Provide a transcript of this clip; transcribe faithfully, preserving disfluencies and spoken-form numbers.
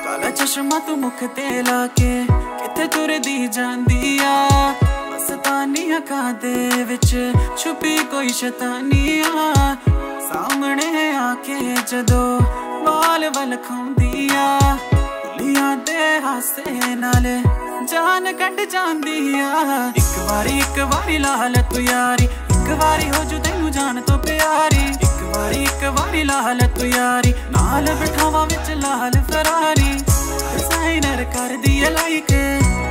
काला चश्मा तू मुख ते लाके किथे तुरदी जांदी आ मस्तानी अखां दे विच छुपी कोई शैतानी आ सामने आके जदों वाल वल खाउंदी आ भुलियां दे हासे नाल जान कट जांदी आ इक वारी इक वारी ला ले तू यारी इक वारी हो जू तैनू जान तो प्यारी इक वारी इक वारी ला ले तू यारी नाल बिठावा विच लाल फरारी डिजाइनर कर दी लाइक